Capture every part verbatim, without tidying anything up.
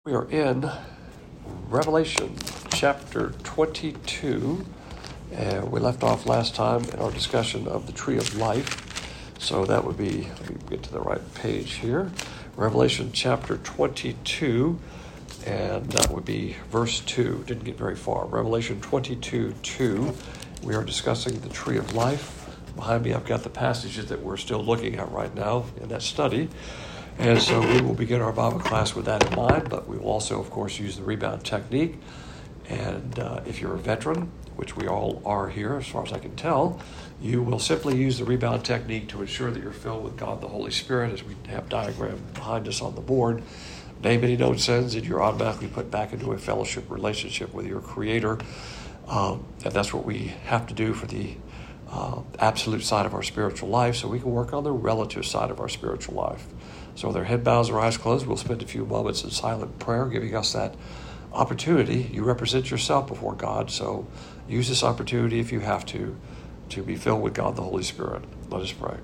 We are in Revelation chapter twenty-two, and we left off last time in our discussion of the tree of life. So that would be, let me get to the right page here, Revelation chapter twenty-two, and that would be verse two. Didn't get very far. Revelation twenty-two, two. We are discussing the tree of life. Behind me, I've got the passages that we're still looking at right now in that study. And so we will begin our Bible class with that in mind, but we will also, of course, use the rebound technique. And uh, if you're a veteran, which we all are here as far as I can tell, you will simply use the rebound technique to ensure that you're filled with God the Holy Spirit, as we have diagram behind us on the board. Name any known sins, and you're automatically put back into a fellowship relationship with your Creator. Um, and that's what we have to do for the uh, absolute side of our spiritual life, so we can work on the relative side of our spiritual life. So with our head bows or eyes closed, we'll spend a few moments in silent prayer, giving us that opportunity. You represent yourself before God, so use this opportunity if you have to, to be filled with God the Holy Spirit. Let us pray.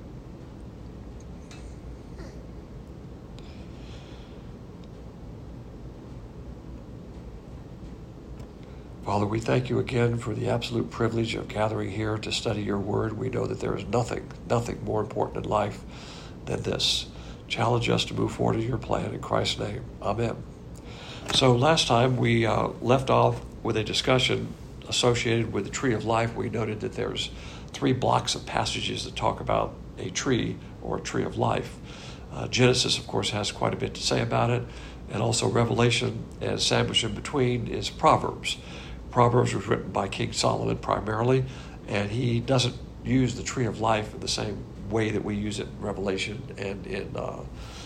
Father, we thank you again for the absolute privilege of gathering here to study your word. We know that there is nothing, nothing more important in life than this. Challenge us to move forward in your plan in Christ's name. Amen. So last time we uh, left off with a discussion associated with the tree of life. We noted that there's three blocks of passages that talk about a tree or a tree of life. Uh, Genesis, of course, has quite a bit to say about it, and also Revelation, and sandwiched in between is Proverbs. Proverbs was written by King Solomon primarily, and he doesn't use the tree of life in the same way that we use it in Revelation and in, uh,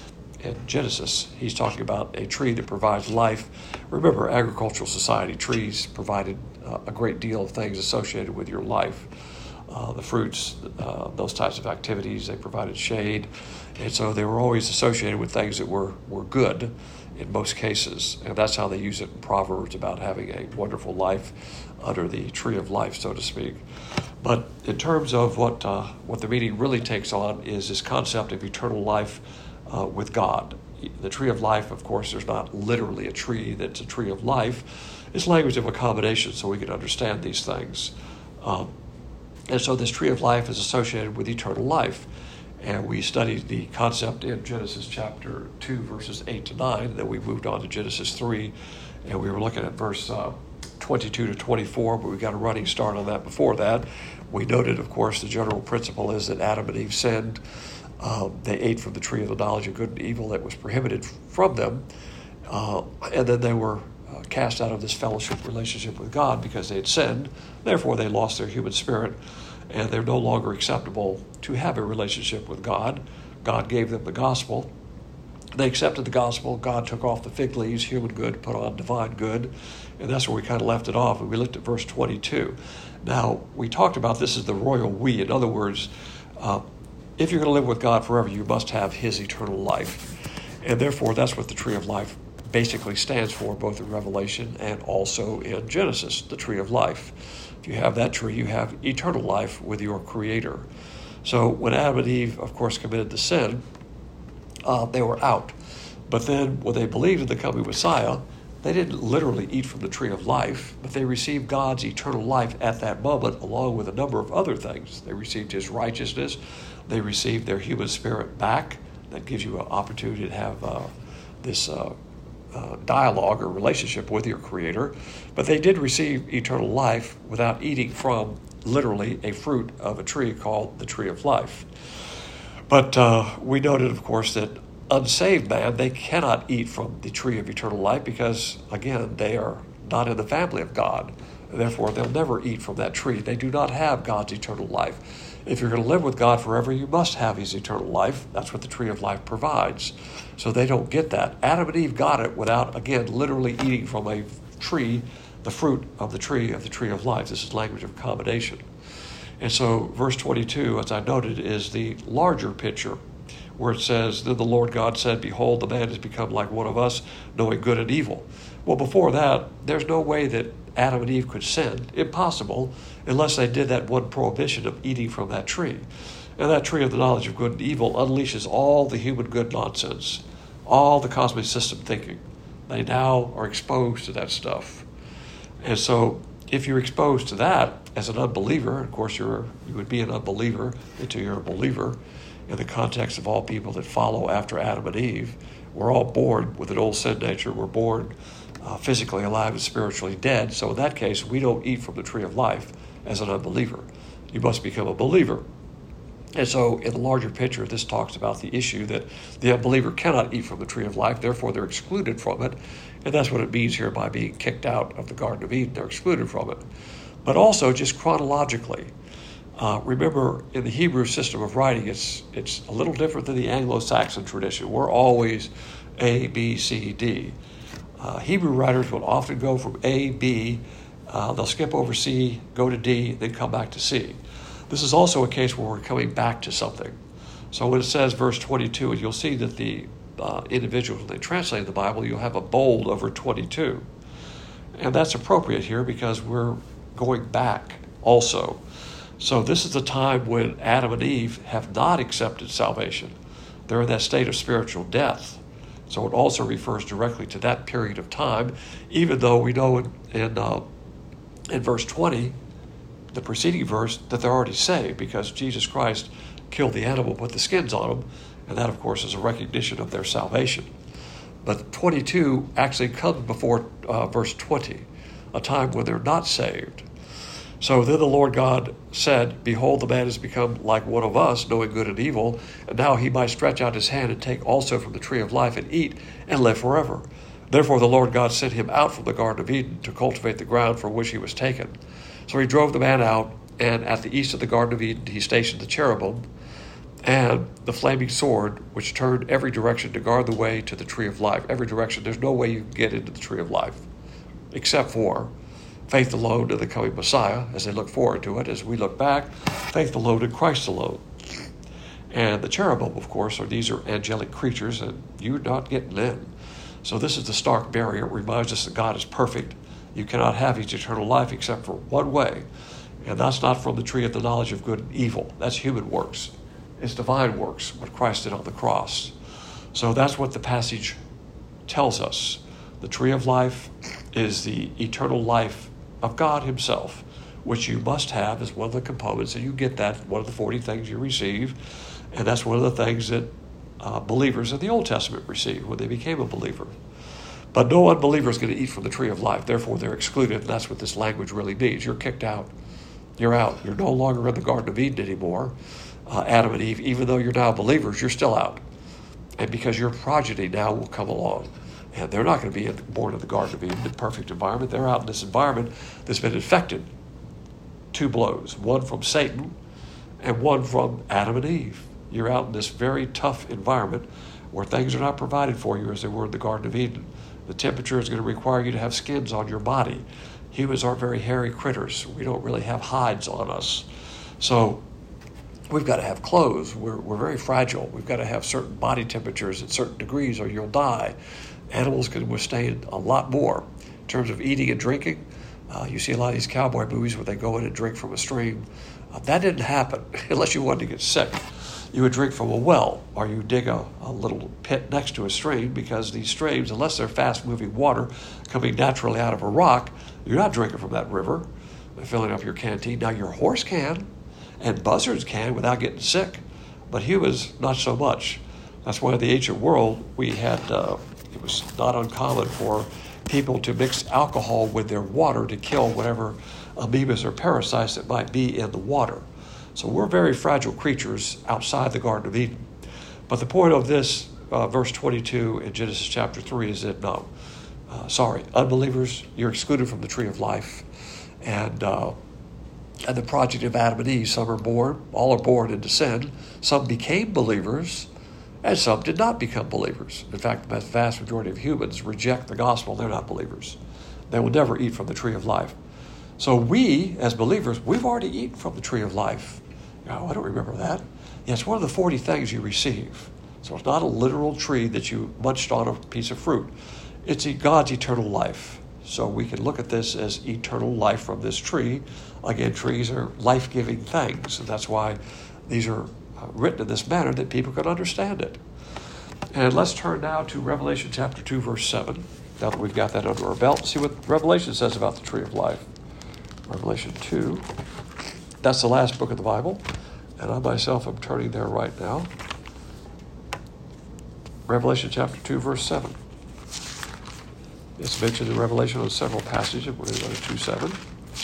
in Genesis. He's talking about a tree that provides life. Remember, agricultural society, trees provided uh, a great deal of things associated with your life. Uh, the fruits, uh, those types of activities, they provided shade. And so they were always associated with things that were, were good in most cases. And that's how they use it in Proverbs, about having a wonderful life under the tree of life, so to speak. But in terms of what uh, what the meaning really takes on is this concept of eternal life uh, with God. The tree of life, of course, there's not literally a tree that's a tree of life. It's language of accommodation, so we can understand these things. Um, and so this tree of life is associated with eternal life. And we studied the concept in Genesis chapter two, verses eight to nine. Then we moved on to Genesis three, and we were looking at verse uh, twenty-two to twenty-four, but we got a running start on that before that. We noted, of course, the general principle is that Adam and Eve sinned. Um, they ate from the tree of the knowledge of good and evil that was prohibited from them. Uh, and then they were uh, cast out of this fellowship relationship with God because they had sinned. Therefore, they lost their human spirit, and they're no longer acceptable to have a relationship with God. God gave them the gospel. They accepted the gospel. God took off the fig leaves, human good, put on divine good. And that's where we kind of left it off. And we looked at verse twenty-two. Now, we talked about this as the royal we. In other words, uh, if you're going to live with God forever, you must have his eternal life. And therefore, that's what the tree of life basically stands for, both in Revelation and also in Genesis, the tree of life. If you have that tree, you have eternal life with your Creator. So when Adam and Eve, of course, committed the sin, uh, they were out. But then when they believed in the coming Messiah, they didn't literally eat from the tree of life, but they received God's eternal life at that moment, along with a number of other things. They received his righteousness. They received their human spirit back. That gives you an opportunity to have uh, this uh, uh, dialogue or relationship with your Creator. But they did receive eternal life without eating from, literally, a fruit of a tree called the tree of life. But uh, we noted, of course, that unsaved man, they cannot eat from the tree of eternal life because, again, they are not in the family of God. Therefore, they'll never eat from that tree. They do not have God's eternal life. If you're going to live with God forever, you must have his eternal life. That's what the tree of life provides. So they don't get that. Adam and Eve got it without, again, literally eating from a tree, the fruit of the tree of the tree of life. This is language of accommodation. And so verse twenty-two, as I noted, is the larger picture, where it says, "Then the Lord God said, Behold, the man has become like one of us, knowing good and evil." Well, before that, there's no way that Adam and Eve could sin. Impossible, unless they did that one prohibition of eating from that tree. And that tree of the knowledge of good and evil unleashes all the human good nonsense, all the cosmic system thinking. They now are exposed to that stuff. And so if you're exposed to that as an unbeliever, of course you're, you would be an unbeliever until you're a believer in the context of all people that follow after Adam and Eve. We're all born with an old sin nature. We're born uh, physically alive and spiritually dead. So in that case, we don't eat from the tree of life as an unbeliever. You must become a believer. And so in the larger picture, this talks about the issue that the unbeliever cannot eat from the tree of life, therefore they're excluded from it. And that's what it means here by being kicked out of the Garden of Eden. They're excluded from it. But also just chronologically, uh, remember in the Hebrew system of writing, it's, it's a little different than the Anglo-Saxon tradition. We're always A, B, C, D. Uh, Hebrew writers will often go from A, B, uh, they'll skip over C, go to D, then come back to C. This is also a case where we're coming back to something. So when it says verse twenty-two, and you'll see that the uh, individuals, when they translate the Bible, you'll have a bold over twenty-two. And that's appropriate here because we're going back also. So this is the time when Adam and Eve have not accepted salvation. They're in that state of spiritual death. So it also refers directly to that period of time, even though we know in, in, uh, in verse twenty, the preceding verse, that they're already saved because Jesus Christ killed the animal, put the skins on them, and that, of course, is a recognition of their salvation. But twenty-two actually comes before uh, verse twenty, a time when they're not saved. So then the Lord God said, Behold, the man has become like one of us, knowing good and evil, and now he might stretch out his hand and take also from the tree of life and eat and live forever. Therefore the Lord God sent him out from the Garden of Eden to cultivate the ground from which he was taken. So he drove the man out, and at the east of the Garden of Eden he stationed the cherubim and the flaming sword, which turned every direction to guard the way to the tree of life. Every direction. There's no way you can get into the tree of life, except for faith alone in the coming Messiah, as they look forward to it. As we look back, faith alone in Christ alone. And the cherubim, of course, are these are angelic creatures, and you're not getting in. So this is the stark barrier. It reminds us that God is perfect. You cannot have his eternal life except for one way, and that's not from the tree of the knowledge of good and evil. That's human works. It's divine works, what Christ did on the cross. So that's what the passage tells us. The tree of life is the eternal life of God himself, which you must have as one of the components, and you get that, one of the forty things you receive, and that's one of the things that uh, believers in the Old Testament received when they became a believer. But no unbeliever is going to eat from the tree of life. Therefore, they're excluded, and that's what this language really means. You're kicked out. You're out. You're no longer in the Garden of Eden anymore, uh, Adam and Eve. Even though you're now believers, you're still out. And because your progeny now will come along. And they're not going to be in the, born in the Garden of Eden, in a perfect environment. They're out in this environment that's been infected. Two blows, one from Satan and one from Adam and Eve. You're out in this very tough environment where things are not provided for you as they were in the Garden of Eden. The temperature is going to require you to have skins on your body. Humans aren't very hairy critters. We don't really have hides on us. So we've got to have clothes. We're, we're very fragile. We've got to have certain body temperatures at certain degrees or you'll die. Animals can withstand a lot more. In terms of eating and drinking, uh, you see a lot of these cowboy movies where they go in and drink from a stream. Uh, that didn't happen unless you wanted to get sick. You would drink from a well, or you dig a, a little pit next to a stream, because these streams, unless they're fast-moving water coming naturally out of a rock, you're not drinking from that river, filling up your canteen. Now, your horse can, and buzzards can without getting sick, but humans, not so much. That's why in the ancient world, we had, uh, it was not uncommon for people to mix alcohol with their water to kill whatever amoebas or parasites that might be in the water. So we're very fragile creatures outside the Garden of Eden. But the point of this, uh, verse twenty-two in Genesis chapter three, is that no, uh, sorry, unbelievers, you're excluded from the tree of life. And uh, and the progeny of Adam and Eve, some are born, all are born into sin. Some became believers, and some did not become believers. In fact, the vast majority of humans reject the gospel. They're not believers. They will never eat from the tree of life. So we, as believers, we've already eaten from the tree of life. Oh, I don't remember that. Yeah, it's one of the forty things you receive. So it's not a literal tree that you munched on a piece of fruit. It's God's eternal life. So we can look at this as eternal life from this tree. Again, trees are life-giving things. And that's why these are written in this manner, that people can understand it. And let's turn now to Revelation chapter two, verse seven. now that we've got that under our belt, see what Revelation says about the tree of life. Revelation two. That's the last book of the Bible. And I myself am turning there right now. Revelation chapter two, verse seven. It's mentioned in Revelation on several passages. We're going to go to two seven.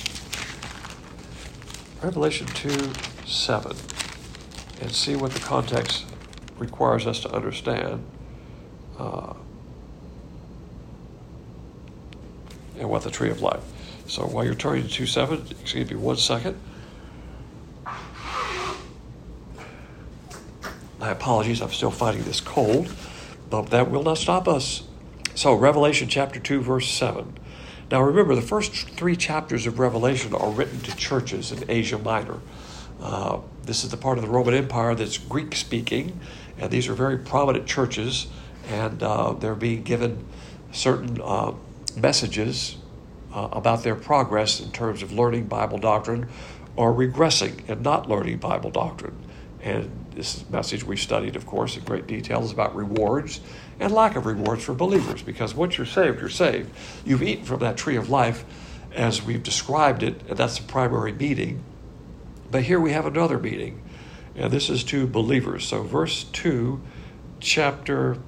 Revelation two seven. And see what the context requires us to understand. Uh, and what the tree of life. So while you're turning to two seven, excuse me one second. My apologies, I'm still fighting this cold, but that will not stop us. So Revelation chapter two, verse seven. Now remember, the first three chapters of Revelation are written to churches in Asia Minor. Uh, this is the part of the Roman Empire that's Greek-speaking, and these are very prominent churches, and uh, they're being given certain uh, messages uh, about their progress in terms of learning Bible doctrine or regressing and not learning Bible doctrine. And this message we studied, of course, in great detail is about rewards and lack of rewards for believers, because once you're saved, you're saved. You've eaten from that tree of life as we've described it, and that's the primary meaning. But here we have another meaning, and this is to believers. So verse two, chapter,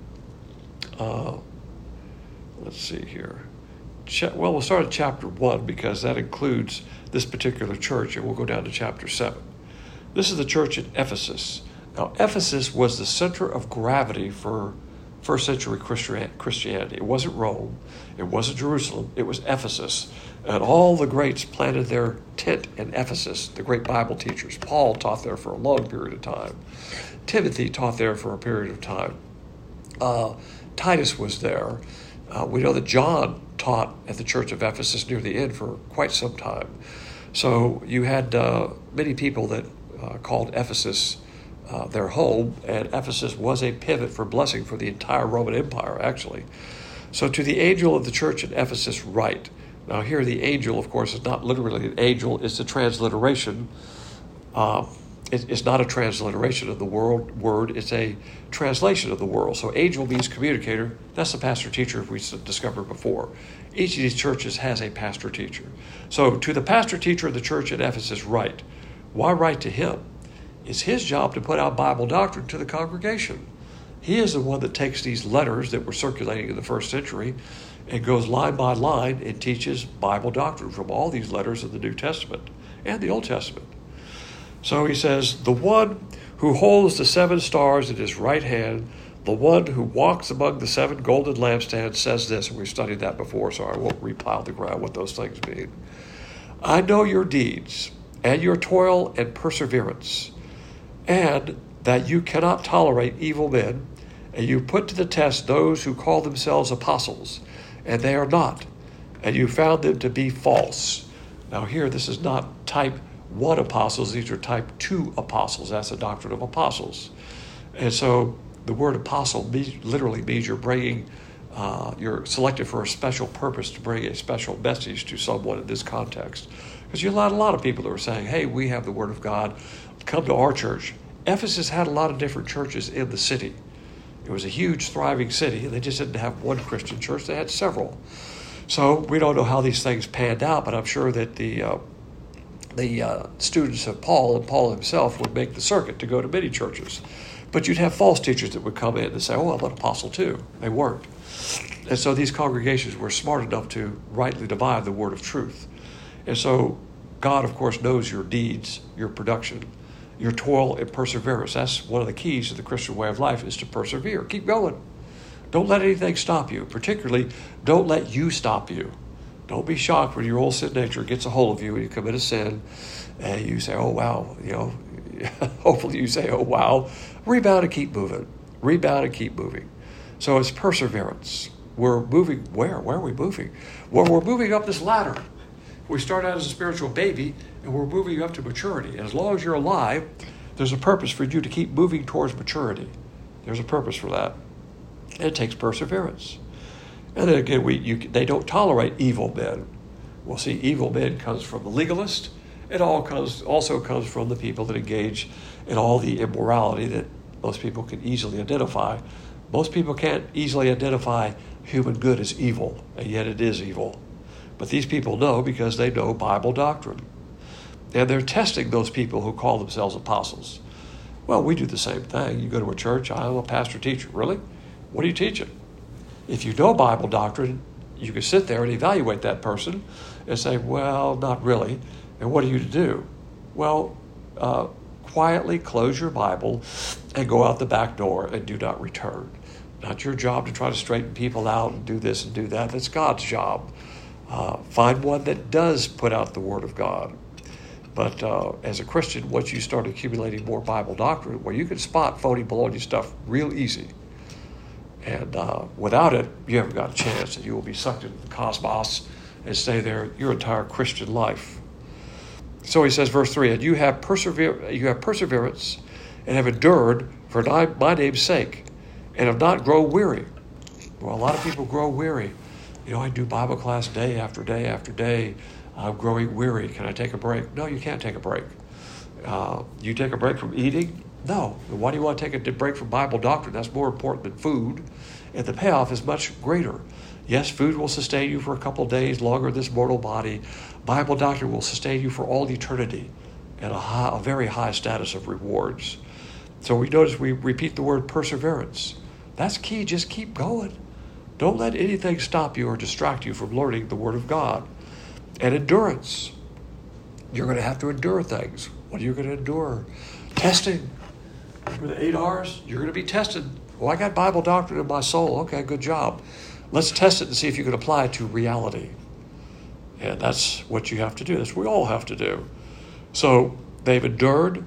uh, let's see here. Cha- well, we'll start at chapter one because that includes this particular church, and we'll go down to chapter seven. This is the church at Ephesus. Now, Ephesus was the center of gravity for first century Christianity. It wasn't Rome. It wasn't Jerusalem. It was Ephesus. And all the greats planted their tent in Ephesus, the great Bible teachers. Paul taught there for a long period of time. Timothy taught there for a period of time. Uh, Titus was there. Uh, we know that John taught at the church of Ephesus near the end for quite some time. So you had uh, many people that uh, called Ephesus uh, their home, and Ephesus was a pivot for blessing for the entire Roman Empire, actually. So to the angel of the church at Ephesus write. Now here the angel, of course, is not literally an angel, it's a transliteration. Uh, it, it's not a transliteration of the word, word, it's a translation of the word. So angel means communicator. That's the pastor-teacher we discovered before. Each of these churches has a pastor-teacher. So to the pastor-teacher of the church at Ephesus write. Why write to him? It's his job to put out Bible doctrine to the congregation. He is the one that takes these letters that were circulating in the first century and goes line by line and teaches Bible doctrine from all these letters of the New Testament and the Old Testament. So he says, the one who holds the seven stars in his right hand, the one who walks among the seven golden lampstands says this, and we've studied that before, so I won't repile the ground what those things mean. I know your deeds and your toil and perseverance, and that you cannot tolerate evil men, and you put to the test those who call themselves apostles, and they are not, and you found them to be false. Now here, this is not type one apostles, these are type two apostles. That's the doctrine of apostles. And so the word apostle means, literally means you're bringing, uh, you're selected for a special purpose to bring a special message to someone in this context. Because you had a lot of people that were saying, hey, we have the word of God, come to our church. Ephesus had a lot of different churches in the city. It was a huge, thriving city, and they just didn't have one Christian church. They had several. So we don't know how these things panned out, but I'm sure that the uh, the uh, students of Paul and Paul himself would make the circuit to go to many churches. But you'd have false teachers that would come in and say, oh, I'm an apostle too. They weren't. And so these congregations were smart enough to rightly divide the word of truth. And so God, of course, knows your deeds, your production, your toil and perseverance. That's one of the keys to the Christian way of life, is to persevere. Keep going. Don't let anything stop you. Particularly, don't let you stop you. Don't be shocked when your old sin nature gets a hold of you and you commit a sin and you say, oh, wow, you know, hopefully you say, oh, wow. Rebound and keep moving. Rebound and keep moving. So it's perseverance. We're moving where? Where are we moving? Well, we're moving up this ladder. We start out as a spiritual baby and we're moving up to maturity. And as long as you're alive, there's a purpose for you to keep moving towards maturity. There's a purpose for that. And it takes perseverance. And then again, we you, they don't tolerate evil men. Well, see, evil men comes from the legalist. It all comes also comes from the people that engage in all the immorality that most people can easily identify. Most people can't easily identify human good is evil, and yet it is evil. But these people know because they know Bible doctrine. And they're testing those people who call themselves apostles. Well, we do the same thing. You go to a church, I'm a pastor teacher. Really? What are you teaching? If you know Bible doctrine, you can sit there and evaluate that person and say, well, not really. And what are you to do? Well, uh, quietly close your Bible and go out the back door and do not return. Not your job to try to straighten people out and do this and do that. That's God's job. Uh, find one that does put out the Word of God. But uh, as a Christian, once you start accumulating more Bible doctrine, well, you can spot phony baloney stuff real easy. And uh, without it, you haven't got a chance, and you will be sucked into the cosmos and stay there your entire Christian life. So he says, verse three, and you have, persever- you have perseverance and have endured for my name's sake, and have not grown weary. Well, a lot of people grow weary. You know, I do Bible class day after day after day. I'm growing weary. Can I take a break? No, you can't take a break. Uh, you take a break from eating? No. Why do you want to take a break from Bible doctrine? That's more important than food. And the payoff is much greater. Yes, food will sustain you for a couple of days longer in this mortal body. Bible doctrine will sustain you for all eternity at a, high, a very high status of rewards. So we notice we repeat the word perseverance. That's key. Just keep going. Don't let anything stop you or distract you from learning the Word of God. And endurance. You're going to have to endure things. What are you going to endure? Testing. For the eight R's, you're going to be tested. Well, I got Bible doctrine in my soul. Okay, good job. Let's test it and see if you can apply it to reality. And that's what you have to do. That's what we all have to do. So they've endured.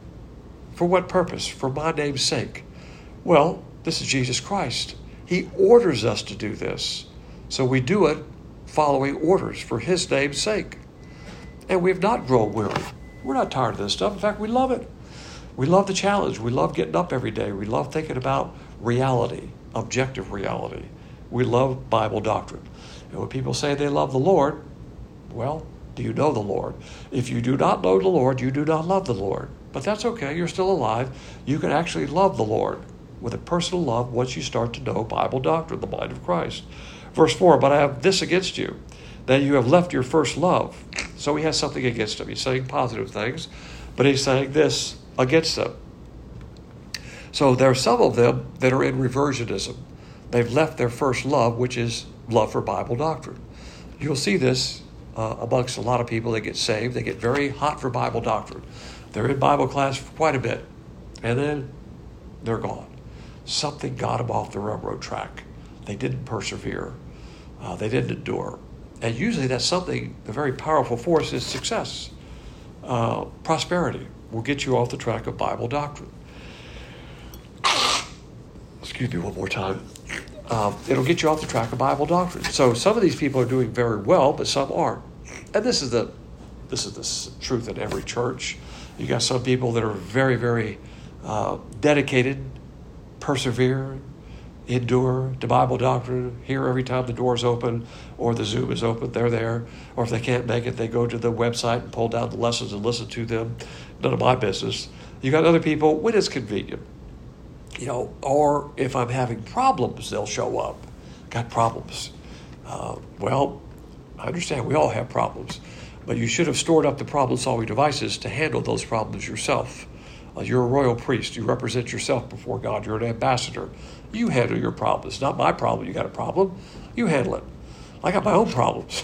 For what purpose? For my name's sake. Well, this is Jesus Christ. He orders us to do this. So we do it following orders for his name's sake. And we have not grown weary. We're not tired of this stuff. In fact, we love it. We love the challenge. We love getting up every day. We love thinking about reality, objective reality. We love Bible doctrine. And when people say they love the Lord, well, do you know the Lord? If you do not know the Lord, you do not love the Lord. But that's okay. You're still alive. You can actually love the Lord with a personal love once you start to know Bible doctrine, the mind of Christ. Verse four, but I have this against you, that you have left your first love. So he has something against them. He's saying positive things, but he's saying this against them. So there are some of them that are in reversionism. They've left their first love, which is love for Bible doctrine. You'll see this uh, amongst a lot of people that get saved. They get very hot for Bible doctrine. They're in Bible class for quite a bit, and then they're gone. Something got them off the railroad track. They didn't persevere. Uh, they didn't endure. And usually that's something, the very powerful force is success. Uh, prosperity will get you off the track of Bible doctrine. Excuse me one more time. Um, it'll get you off the track of Bible doctrine. So some of these people are doing very well, but some aren't. And this is the this is the truth in every church. You got some people that are very, very uh, dedicated, persevere, endure to Bible doctrine, here every time the door's open or the Zoom is open, they're there. Or if they can't make it, they go to the website and pull down the lessons and listen to them. None of my business. You got other people when it's convenient. You know, or if I'm having problems, they'll show up. Got problems. Uh, well, I understand we all have problems, but you should have stored up the problem-solving devices to handle those problems yourself. Uh, you're a royal priest. You represent yourself before God. You're an ambassador. You handle your problems. It's not my problem. You got a problem. You handle it. I got my own problems.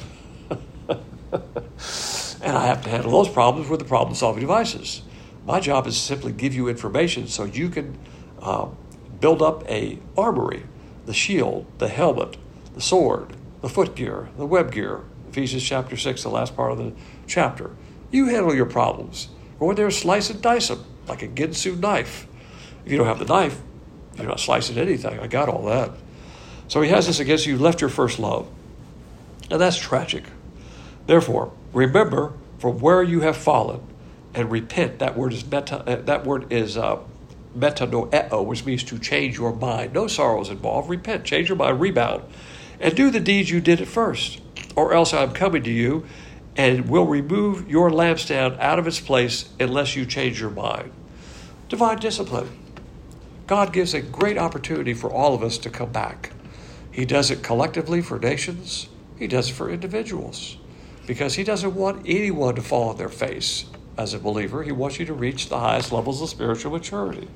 And I have to handle those problems with the problem-solving devices. My job is to simply give you information so you can uh, build up a armory, the shield, the helmet, the sword, the footgear, the web gear. Ephesians chapter six, the last part of the chapter. You handle your problems. Go in there, slice and dice them like a Ginsu knife. If you don't have the knife, you're not slicing anything. I got all that. So he has this against you, left your first love. And that's tragic. Therefore, remember from where you have fallen and repent. That word is meta, uh, that word is uh, metanoeo, which means to change your mind. No sorrows involved. Repent, change your mind, rebound, and do the deeds you did at first. Or else I'm coming to you and will remove your lampstand out of its place unless you change your mind. Divine discipline. God gives a great opportunity for all of us to come back. He does it collectively for nations. He does it for individuals because he doesn't want anyone to fall on their face as a believer. He wants you to reach the highest levels of spiritual maturity.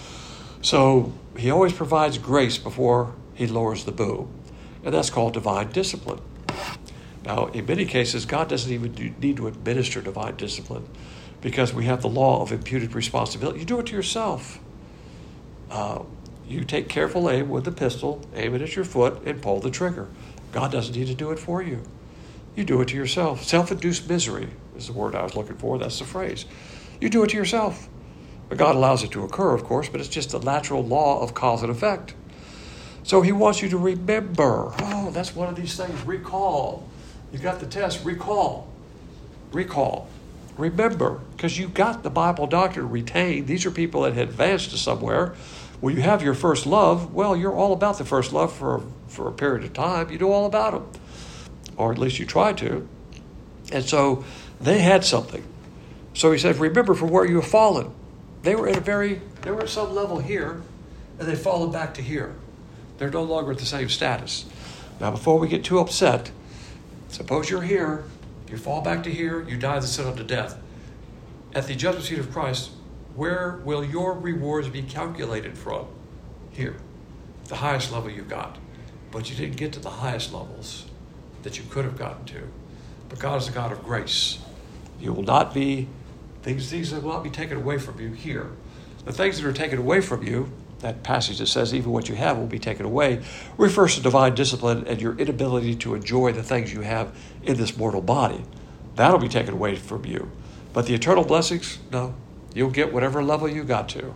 So he always provides grace before he lowers the boom, and that's called divine discipline. Now, in many cases, God doesn't even do, need to administer divine discipline because we have the law of imputed responsibility. You do it to yourself. Uh, you take careful aim with the pistol, aim it at your foot, and pull the trigger. God doesn't need to do it for you. You do it to yourself. Self-induced misery is the word I was looking for. That's the phrase. You do it to yourself. But God allows it to occur, of course, but it's just the natural law of cause and effect. So he wants you to remember. Oh, that's one of these things. Recall. You got the test. Recall. Recall. Remember. Because you got the Bible doctrine retained. These are people that had advanced to somewhere. When you have your first love, well, you're all about the first love for, for a period of time. You know all about them. Or at least you try to. And so they had something. So he said, remember from where you have fallen. They were at a very, they were at some level here, and they've fallen back to here. They're no longer at the same status. Now, before we get too upset, suppose you're here, you fall back to here, you die the sin unto death. At the judgment seat of Christ, where will your rewards be calculated from? Here, the highest level you got. But you didn't get to the highest levels that you could have gotten to. But God is a God of grace. You will not be, things, things will not be taken away from you here. The things that are taken away from you, that passage that says even what you have will be taken away, refers to divine discipline and your inability to enjoy the things you have in this mortal body. That'll be taken away from you. But the eternal blessings, no. You'll get whatever level you got to.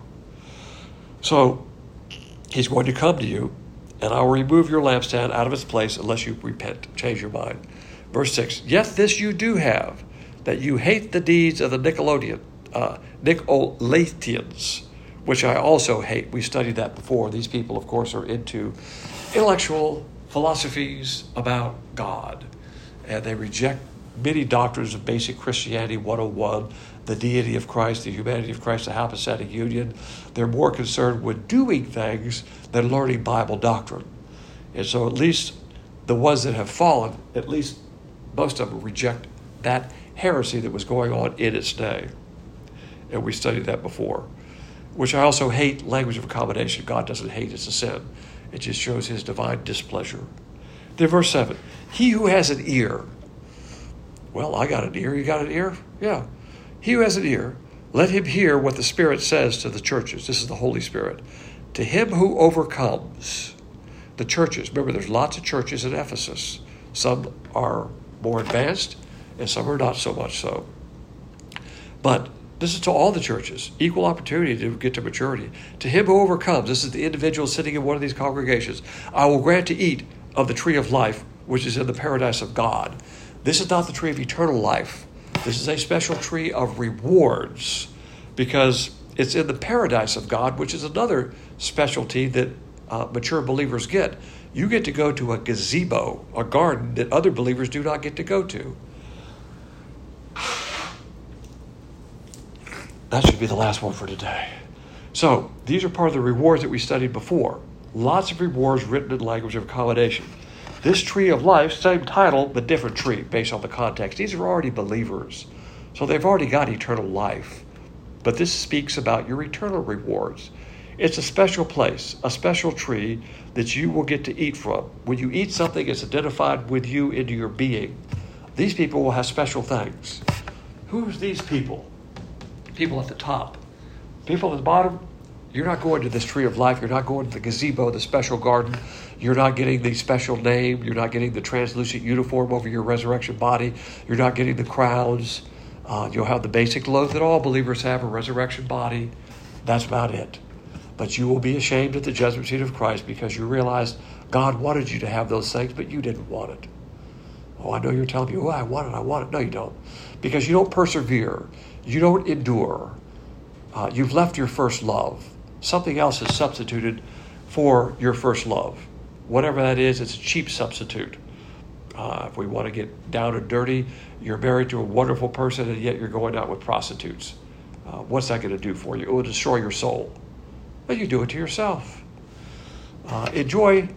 So he's going to come to you, and I will remove your lampstand out of its place unless you repent, change your mind. Verse six, yet this you do have, that you hate the deeds of the Nicolaitans, uh, Nicolaitans, which I also hate. We studied that before. These people, of course, are into intellectual philosophies about God, and they reject many doctrines of basic Christianity one oh one, the deity of Christ, the humanity of Christ, the hypostatic union. They're more concerned with doing things than learning Bible doctrine. And so at least the ones that have fallen, at least most of them reject that heresy that was going on in its day. And we studied that before. Which I also hate language of accommodation. God doesn't hate, it's a sin. It just shows his divine displeasure. Then verse seven, he who has an ear. Well, I got an ear. You got an ear? Yeah. He who has an ear, let him hear what the Spirit says to the churches. This is the Holy Spirit. To him who overcomes the churches. Remember, there's lots of churches in Ephesus. Some are more advanced, and some are not so much so. But this is to all the churches, equal opportunity to get to maturity. To him who overcomes, this is the individual sitting in one of these congregations, I will grant to eat of the tree of life, which is in the paradise of God. This is not the tree of eternal life. This is a special tree of rewards because it's in the paradise of God, which is another specialty that uh, mature believers get. You get to go to a gazebo, a garden that other believers do not get to go to. That should be the last one for today. So these are part of the rewards that we studied before. Lots of rewards written in language of accommodation. This tree of life, same title, but different tree based on the context. These are already believers. So they've already got eternal life. But this speaks about your eternal rewards. It's a special place, a special tree that you will get to eat from. When you eat something, it's identified with you into your being. These people will have special things. Who's these people? People at the top. People at the bottom, you're not going to this tree of life. You're not going to the gazebo, the special garden. You're not getting the special name. You're not getting the translucent uniform over your resurrection body. You're not getting the crowns. Uh, you'll have the basic load that all believers have, a resurrection body. That's about it. But you will be ashamed at the judgment seat of Christ because you realized God wanted you to have those things, but you didn't want it. Oh, I know you're telling me, oh, I want it, I want it. No, you don't. Because you don't persevere. You don't endure. Uh, you've left your first love. Something else is substituted for your first love. Whatever that is, it's a cheap substitute. Uh, if we want to get down and dirty, you're married to a wonderful person and yet you're going out with prostitutes. Uh, what's that going to do for you? It will destroy your soul. But you do it to yourself. Uh, enjoy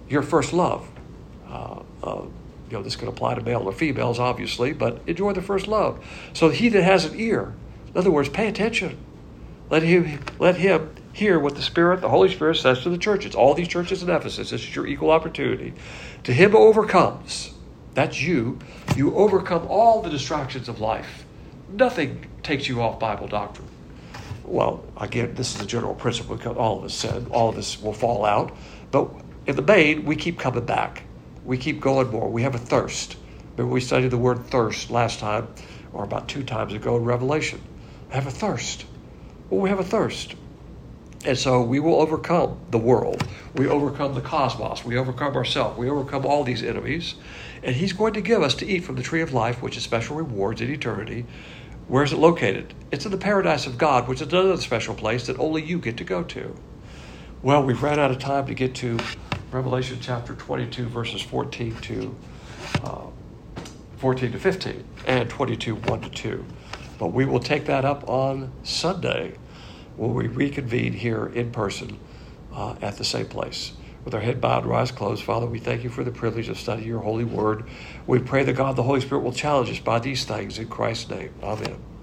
your first love. Uh, uh, you know, this can apply to male or females, obviously, but enjoy the first love. So he that has an ear, in other words, pay attention. Let him, let him hear what the Spirit, the Holy Spirit says to the churches. All these churches in Ephesus, this is your equal opportunity. To him who overcomes, that's you, you overcome all the distractions of life. Nothing takes you off Bible doctrine. Well, again, this is a general principle because all of us sin, all of us will fall out. But in the main, we keep coming back. We keep going more. We have a thirst. Remember we studied the word thirst last time, or about two times ago in Revelation. I have a thirst. Well, we have a thirst. And so we will overcome the world. We overcome the cosmos. We overcome ourselves. We overcome all these enemies. And he's going to give us to eat from the tree of life, which is special rewards in eternity. Where is it located? It's in the paradise of God, which is another special place that only you get to go to. Well, we've ran out of time to get to Revelation chapter twenty-two, verses fourteen to uh, fourteen to fifteen, and twenty-two, one to two. But we will take that up on Sunday when we reconvene here in person uh, at the same place. With our head bowed and our eyes closed, Father, we thank you for the privilege of studying your holy word. We pray that God, the Holy Spirit, will challenge us by these things in Christ's name. Amen.